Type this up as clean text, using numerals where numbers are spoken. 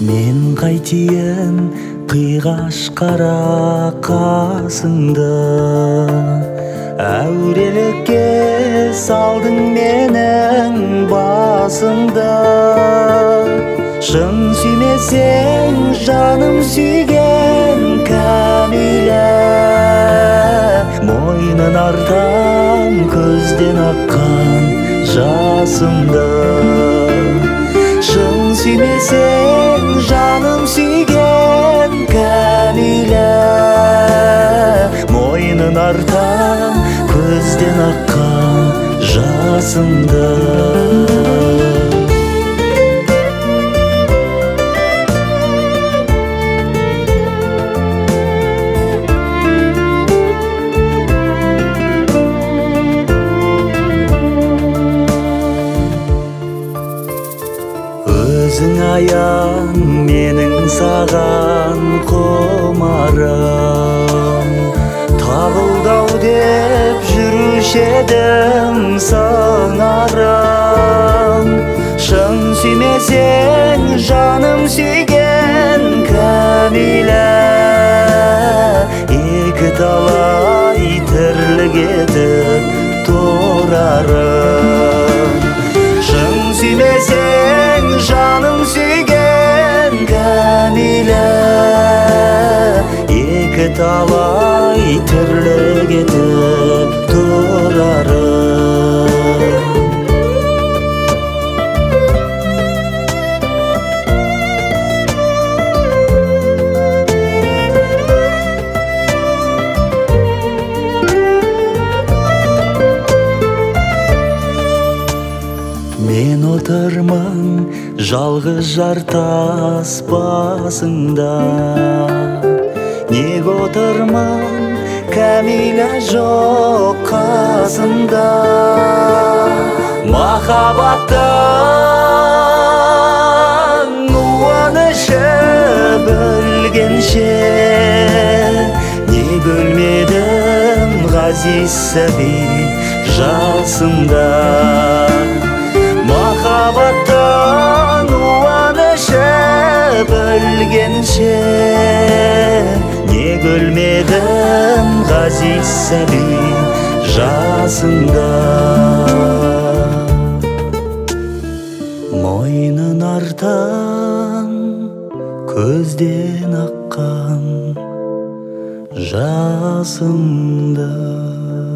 Мен қайтейін қиғаш қара қасыңды, әурелекке салдың менің басымды. Шын сүймесең жаным сүйген кәмилә, мойнын артам көзден аққан жасымды. Шын сүймесең жаным сүйген кәмилә, мойнын артам көзден аққан жасымды. Өзің аян менің саған құмарым, табылдау деп жүруші едім сыңарым. Шын сүймесең жаным сүйген кәмилә, екі талай тірлік етіп тұрарым. Шын сүймесең жаным сүйген кәмилә, екі талай тірлік етіп тұрарым. Мен отырмын жалғыз жартас басында, неге отырмын кәмилә жоқ қасымда. Махаббаттың қуанышы білгенше, неге өлмедім ғазиз сәби жасымда. Махаббаттың қуанышы білгенше, неге өлмедім ғазиз сәби жасымда. Мойнын артам көзден аққан жасымды.